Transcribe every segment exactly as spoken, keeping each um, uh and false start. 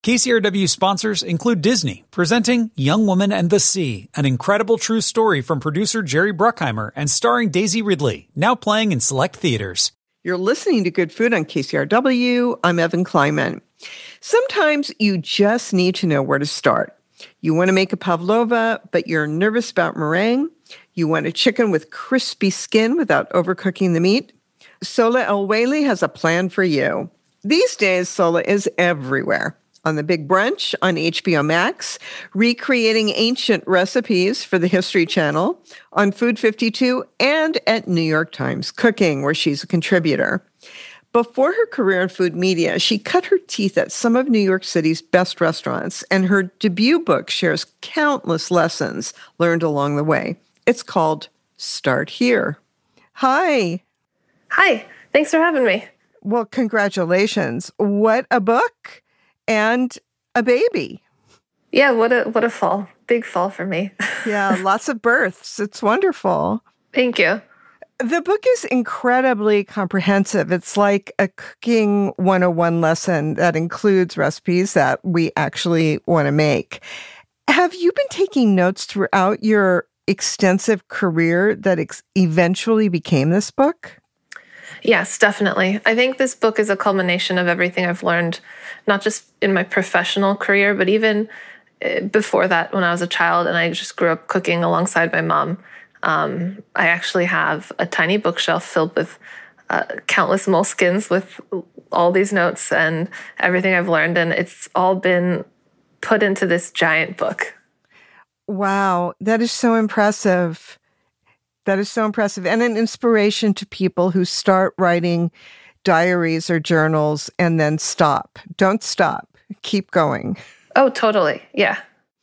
K C R W sponsors include Disney, presenting Young Woman and the Sea, an incredible true story from producer Jerry Bruckheimer and starring Daisy Ridley, now playing in select theaters. You're listening to Good Food on K C R W. I'm Evan Kleiman. Sometimes you just need to know where to start. You want to make a pavlova, but you're nervous about meringue. You want a chicken with crispy skin without overcooking the meat. Sola El-Waylly has a plan for you. These days, Sola is everywhere. On The Big Brunch on H B O Max, recreating ancient recipes for the History Channel, on Food fifty-two, and at New York Times Cooking, where she's a contributor. Before her career in food media, she cut her teeth at some of New York City's best restaurants, and her debut book shares countless lessons learned along the way. It's called Start Here. Hi. Hi. Thanks for having me. Well, congratulations. What a book and a baby. Yeah, what a what a fall. Big fall for me. Yeah, lots of births. It's wonderful. Thank you. The book is incredibly comprehensive. It's like a cooking one oh one lesson that includes recipes that we actually want to make. Have you been taking notes throughout your extensive career that ex- eventually became this book? Yes, definitely. I think this book is a culmination of everything I've learned, not just in my professional career, but even before that when I was a child and I just grew up cooking alongside my mom. Um, I actually have a tiny bookshelf filled with uh, countless moleskins with all these notes and everything I've learned, and it's all been put into this giant book. Wow, that is so impressive. That is so impressive and an inspiration to people who start writing diaries or journals and then stop. Don't stop. Keep going. Oh, totally. Yeah.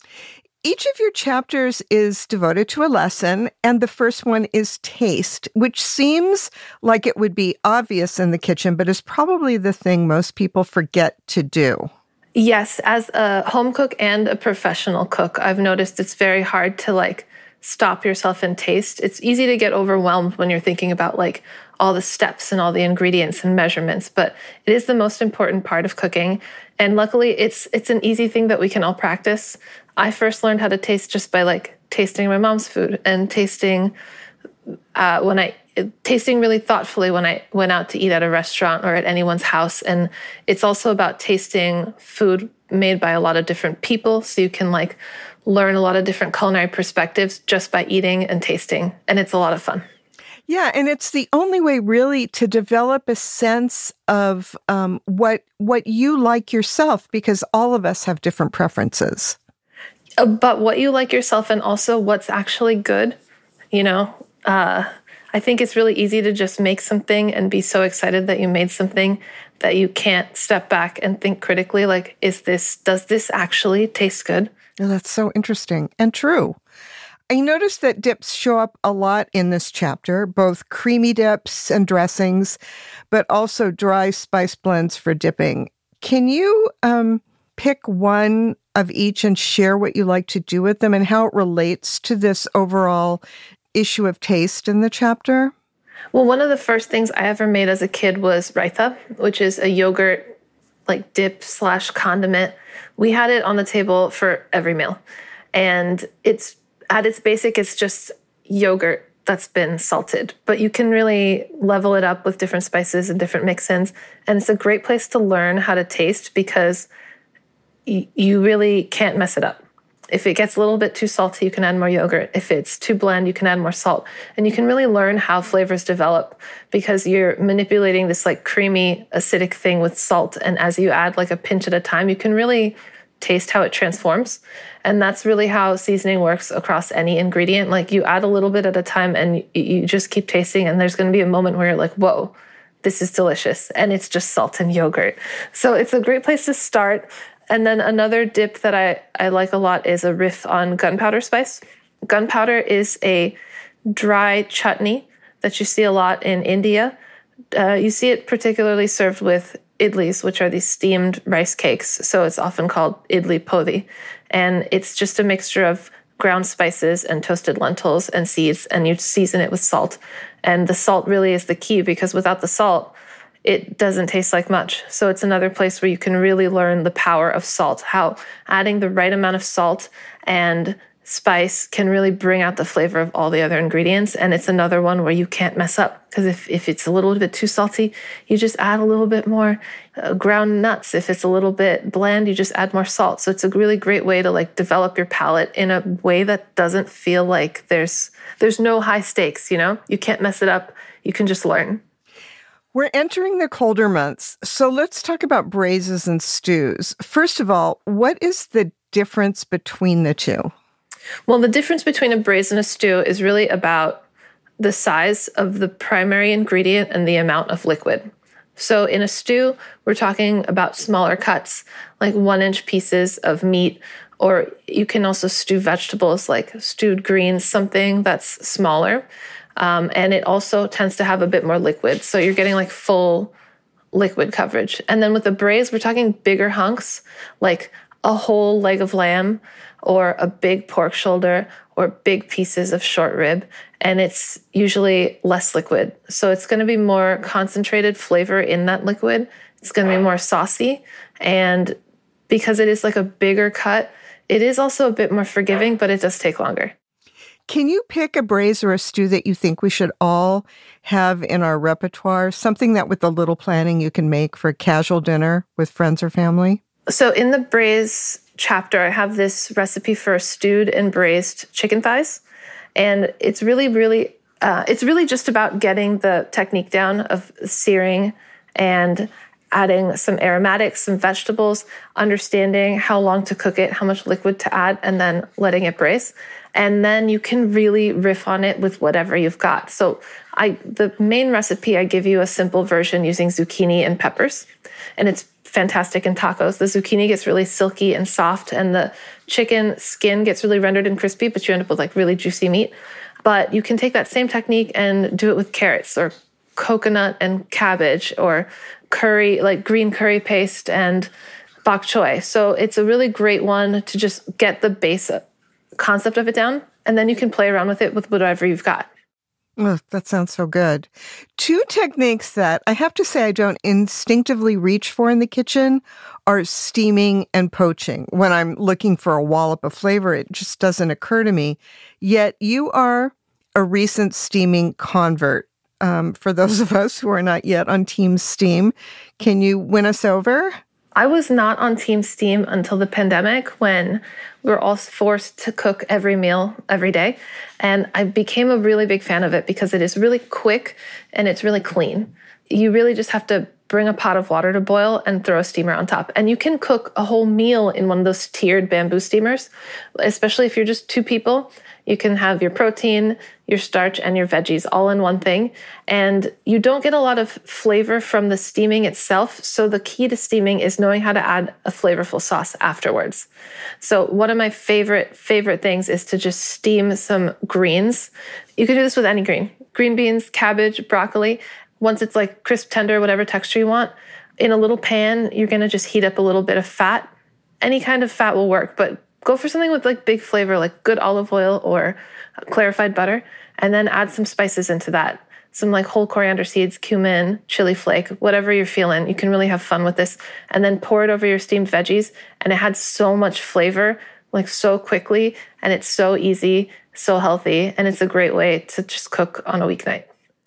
Each of your chapters is devoted to a lesson, and the first one is taste, which seems like it would be obvious in the kitchen, but is probably the thing most people forget to do. Yes, as a home cook and a professional cook, I've noticed it's very hard to like stop yourself and taste. It's easy to get overwhelmed when you're thinking about like all the steps and all the ingredients and measurements, but it is the most important part of cooking. And luckily it's it's an easy thing that we can all practice. I first learned how to taste just by like tasting my mom's food and tasting uh, when I tasting really thoughtfully when I went out to eat at a restaurant or at anyone's house. And it's also about tasting food made by a lot of different people, so you can like learn a lot of different culinary perspectives just by eating and tasting. And it's a lot of fun. Yeah, and it's the only way really to develop a sense of um, what what you like yourself, because all of us have different preferences. But what you like yourself and also what's actually good, you know, uh, I think it's really easy to just make something and be so excited that you made something that you can't step back and think critically, like, is this, does this actually taste good? Oh, that's so interesting and true. I noticed that dips show up a lot in this chapter, both creamy dips and dressings, but also dry spice blends for dipping. Can you um, pick one of each and share what you like to do with them and how it relates to this overall issue of taste in the chapter? Well, one of the first things I ever made as a kid was raita, which is a yogurt like dip slash condiment. We had it on the table for every meal. And it's at its basic, it's just yogurt that's been salted. But you can really level it up with different spices and different mix-ins. And it's a great place to learn how to taste because y- you really can't mess it up. If it gets a little bit too salty, you can add more yogurt. If it's too bland, you can add more salt. And you can really learn how flavors develop because you're manipulating this like creamy, acidic thing with salt. And as you add like a pinch at a time, you can really taste how it transforms. And that's really how seasoning works across any ingredient. Like you add a little bit at a time and you just keep tasting. And there's going to be a moment where you're like, whoa, this is delicious. And it's just salt and yogurt. So it's a great place to start. And then another dip that I, I like a lot is a riff on gunpowder spice. Gunpowder is a dry chutney that you see a lot in India. Uh, you see it particularly served with idlis, which are these steamed rice cakes. So it's often called idli podi. And it's just a mixture of ground spices and toasted lentils and seeds, and you season it with salt. And the salt really is the key because without the salt, it doesn't taste like much. So it's another place where you can really learn the power of salt, how adding the right amount of salt and spice can really bring out the flavor of all the other ingredients. And it's another one where you can't mess up, because if, if it's a little bit too salty, you just add a little bit more uh, ground nuts. If it's a little bit bland, you just add more salt. So it's a really great way to like develop your palate in a way that doesn't feel like there's there's no high stakes, you know? You can't mess it up. You can just learn. We're entering the colder months, so let's talk about braises and stews. First of all, what is the difference between the two? Well, the difference between a braise and a stew is really about the size of the primary ingredient and the amount of liquid. So in a stew, we're talking about smaller cuts, like one-inch pieces of meat, or you can also stew vegetables like stewed greens, something that's smaller. Um, and it also tends to have a bit more liquid. So you're getting like full liquid coverage. And then with a braise, we're talking bigger hunks, like a whole leg of lamb or a big pork shoulder or big pieces of short rib. And it's usually less liquid. So it's going to be more concentrated flavor in that liquid. It's going to be more saucy. And because it is like a bigger cut, it is also a bit more forgiving, but it does take longer. Can you pick a braise or a stew that you think we should all have in our repertoire? Something that with a little planning you can make for a casual dinner with friends or family? So in the braise chapter, I have this recipe for stewed and braised chicken thighs. And it's really, really, uh, it's really just about getting the technique down of searing and adding some aromatics, some vegetables, understanding how long to cook it, how much liquid to add, and then letting it braise. And then you can really riff on it with whatever you've got. So I, the main recipe, I give you a simple version using zucchini and peppers. And it's fantastic in tacos. The zucchini gets really silky and soft, and the chicken skin gets really rendered and crispy, but you end up with like really juicy meat. But you can take that same technique and do it with carrots or coconut and cabbage, or curry, like green curry paste and bok choy. So it's a really great one to just get the base concept of it down, and then you can play around with it with whatever you've got. Oh, that sounds so good. Two techniques that I have to say I don't instinctively reach for in the kitchen are steaming and poaching. When I'm looking for a wallop of flavor, it just doesn't occur to me. Yet you are a recent steaming convert. Um, for those of us who are not yet on Team Steam, can you win us over? I was not on Team Steam until the pandemic, when we were all forced to cook every meal every day. And I became a really big fan of it because it is really quick and it's really clean. You really just have to bring a pot of water to boil and throw a steamer on top. And you can cook a whole meal in one of those tiered bamboo steamers, especially if you're just two people. You can have your protein, your starch, and your veggies all in one thing. And you don't get a lot of flavor from the steaming itself. So the key to steaming is knowing how to add a flavorful sauce afterwards. So one of my favorite, favorite things is to just steam some greens. You can do this with any green. Green beans, cabbage, broccoli. Once it's like crisp, tender, whatever texture you want, in a little pan, you're going to just heat up a little bit of fat. Any kind of fat will work, but go for something with like big flavor, like good olive oil or clarified butter, and then add some spices into that. Some like whole coriander seeds, cumin, chili flake, whatever you're feeling. You can really have fun with this. And then pour it over your steamed veggies, and it had so much flavor, like so quickly, and it's so easy, so healthy, and it's a great way to just cook on a weeknight.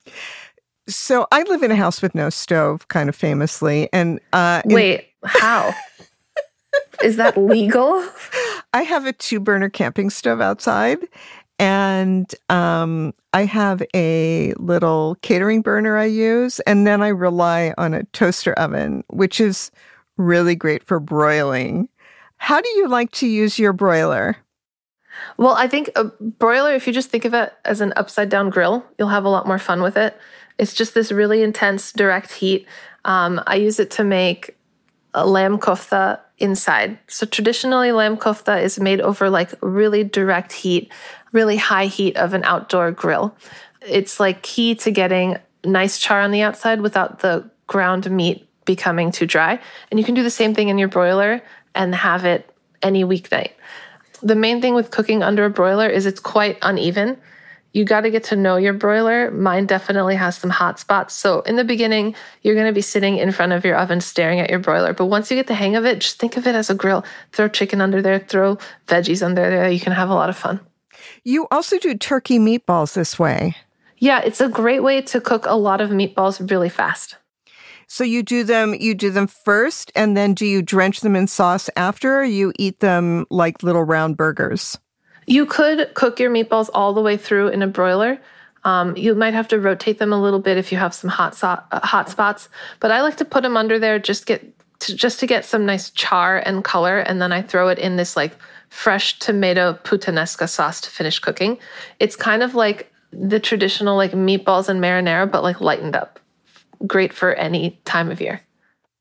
So I live in a house with no stove, kind of famously. And uh, Wait, in- how? Is that legal? I have a two-burner camping stove outside, and um, I have a little catering burner I use, and then I rely on a toaster oven, which is really great for broiling. How do you like to use your broiler? Well, I think a broiler, if you just think of it as an upside-down grill, you'll have a lot more fun with it. It's just this really intense, direct heat. Um, I use it to make a lamb kofta inside. So traditionally, lamb kofta is made over like really direct heat, really high heat of an outdoor grill. It's like key to getting nice char on the outside without the ground meat becoming too dry. And you can do the same thing in your broiler and have it any weeknight. The main thing with cooking under a broiler is it's quite uneven. you got to get to know your broiler. Mine definitely has some hot spots. So in the beginning, you're going to be sitting in front of your oven staring at your broiler. But once you get the hang of it, just think of it as a grill. Throw chicken under there, throw veggies under there. You can have a lot of fun. You also do turkey meatballs this way. Yeah, it's a great way to cook a lot of meatballs really fast. So you do them, you do them first, and then do you drench them in sauce after, or you eat them like little round burgers? You could cook your meatballs all the way through in a broiler. Um, you might have to rotate them a little bit if you have some hot so- uh, hot spots. But I like to put them under there just get to, just to get some nice char and color, and then I throw it in this like fresh tomato puttanesca sauce to finish cooking. It's kind of like the traditional like meatballs and marinara, but like lightened up. Great for any time of year.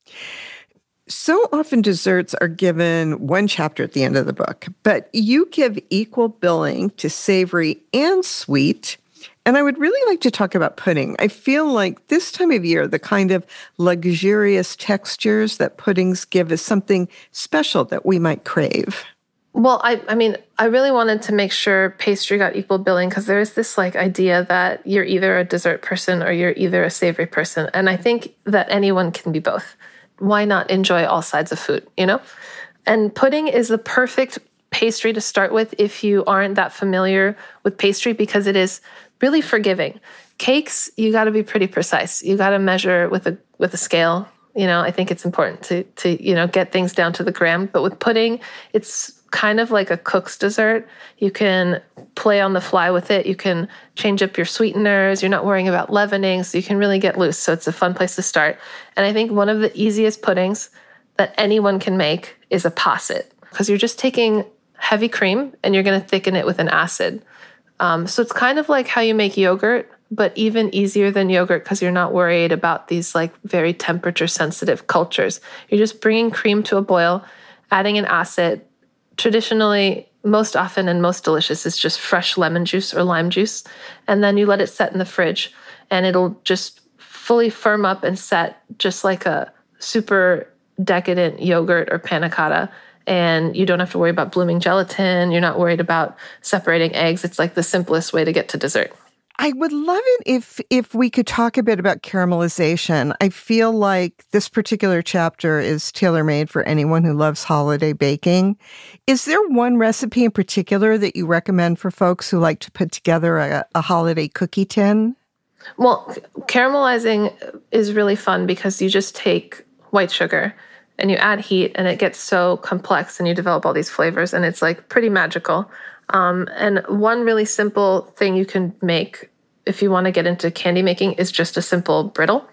So often desserts are given one chapter at the end of the book, but you give equal billing to savory and sweet. And I would really like to talk about pudding. I feel like this time of year, the kind of luxurious textures that puddings give is something special that we might crave. Well, I, I mean, I really wanted to make sure pastry got equal billing because there is this like idea that you're either a dessert person or you're either a savory person. And I think that anyone can be both. Why not enjoy all sides of food, you know? And pudding is the perfect pastry to start with if you aren't that familiar with pastry because it is really forgiving. Cakes, you got to be pretty precise. You got to measure with a with a scale. You know, I think it's important to to you know get things down to the gram. But with pudding, it's kind of like a cook's dessert. You can play on the fly with it. You can change up your sweeteners. You're not worrying about leavening, so you can really get loose. So it's a fun place to start. And I think one of the easiest puddings that anyone can make is a posset, because you're just taking heavy cream and you're going to thicken it with an acid. Um, so it's kind of like how you make yogurt, but even easier than yogurt because you're not worried about these like very temperature sensitive cultures. You're just bringing cream to a boil, adding an acid. Traditionally, most often and most delicious is just fresh lemon juice or lime juice. And then you let it set in the fridge and it'll just fully firm up and set just like a super decadent yogurt or panna cotta. And you don't have to worry about blooming gelatin. You're not worried about separating eggs. It's like the simplest way to get to dessert. I would love it if if we could talk a bit about caramelization. I feel like this particular chapter is tailor-made for anyone who loves holiday baking. Is there one recipe in particular that you recommend for folks who like to put together a, a holiday cookie tin? Well, caramelizing is really fun because you just take white sugar and you add heat and it gets so complex and you develop all these flavors and it's like pretty magical. Um, and one really simple thing you can make if you want to get into candy making is just a simple brittle.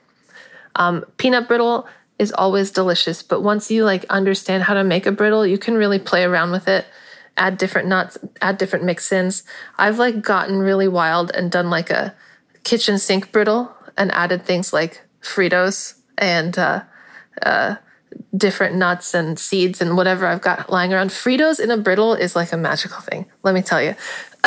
Um, peanut brittle is always delicious, but once you like understand how to make a brittle, you can really play around with it, add different nuts, add different mix-ins. I've like gotten really wild and done like a kitchen sink brittle and added things like Fritos and uh, uh, different nuts and seeds and whatever I've got lying around. Fritos in a brittle is like a magical thing, let me tell you.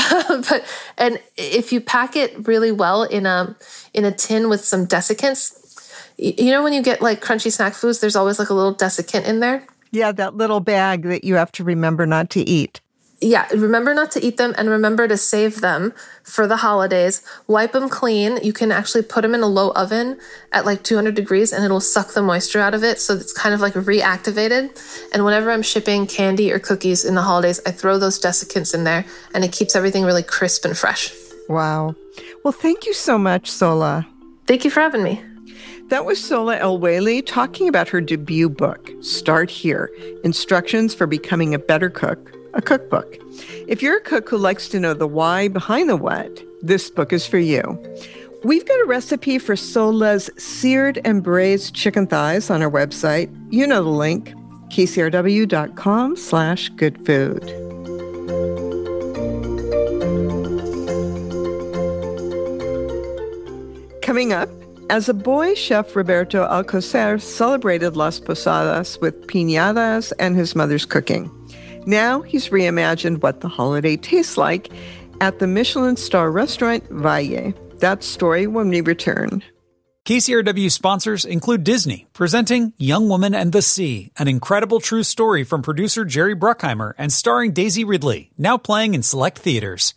But and if you pack it really well in a in a tin with some desiccants, you know when you get like crunchy snack foods, there's always like a little desiccant in there. Yeah, that little bag that you have to remember not to eat. Yeah, remember not to eat them and remember to save them for the holidays. Wipe them clean. You can actually put them in a low oven at like two hundred degrees and it'll suck the moisture out of it. So it's kind of like reactivated. And whenever I'm shipping candy or cookies in the holidays, I throw those desiccants in there and it keeps everything really crisp and fresh. Wow. Well, thank you so much, Sola. Thank you for having me. That was Sola El-Waylly talking about her debut book, Start Here, Instructions for Becoming a Better Cook, a cookbook. If you're a cook who likes to know the why behind the what, this book is for you. We've got a recipe for Sola's seared and braised chicken thighs on our website. You know the link, kcrw.com slash good food. Coming up, as a boy, Chef Roberto Alcocer celebrated Las Posadas with piñatas and his mother's cooking. Now he's reimagined what the holiday tastes like at the Michelin star restaurant Valle. That story when we return. K C R W sponsors include Disney, presenting Young Woman and the Sea, an incredible true story from producer Jerry Bruckheimer and starring Daisy Ridley, now playing in select theaters.